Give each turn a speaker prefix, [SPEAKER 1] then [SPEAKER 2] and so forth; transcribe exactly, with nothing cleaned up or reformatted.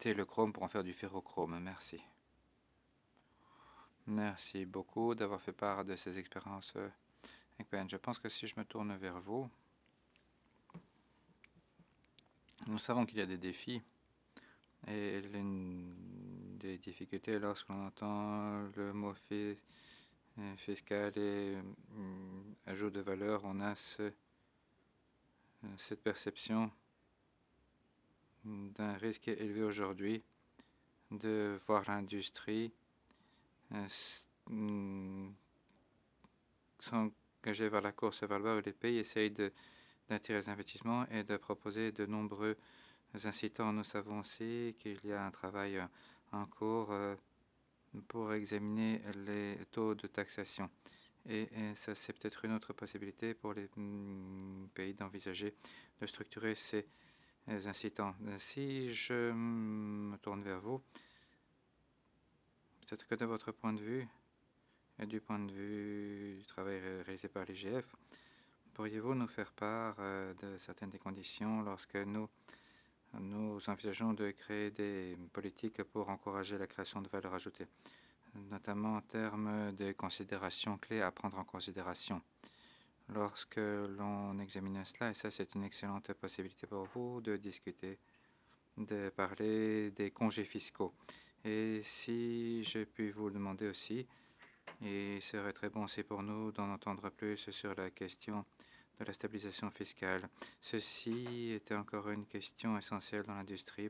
[SPEAKER 1] traiter le chrome pour en faire du ferrochrome. Merci. Merci beaucoup d'avoir fait part de ces expériences. euh, avec Ben. Je pense que si je me tourne vers vous, nous savons qu'il y a des défis et l'une des difficultés lorsqu'on entend le mot fi- euh, fiscal et hum, ajout de valeur, on a ce- cette perception d'un risque élevé aujourd'hui de voir l'industrie euh, s- hum, s'engager vers la course vers le bas où les pays essayent de- d'attirer les investissements et de proposer de nombreux incitants. Nous savons aussi qu'il y a un travail euh, en cours euh, pour examiner les taux de taxation. Et, et ça, c'est peut-être une autre possibilité pour les mm, pays d'envisager de structurer ces euh, incitants. Si je me tourne vers vous, peut-être que de votre point de vue et du point de vue du travail ré- réalisé par l'I G F, pourriez-vous nous faire part euh, de certaines des conditions lorsque nous, nous envisageons de créer des politiques pour encourager la création de valeur ajoutée, notamment en termes de considérations clés à prendre en considération lorsque l'on examine cela, et ça c'est une excellente possibilité pour vous de discuter, de parler des congés fiscaux. Et si je puis vous le demander aussi, il serait très bon aussi pour nous d'en entendre plus sur la question de la stabilisation fiscale. Ceci était encore une question essentielle dans l'industrie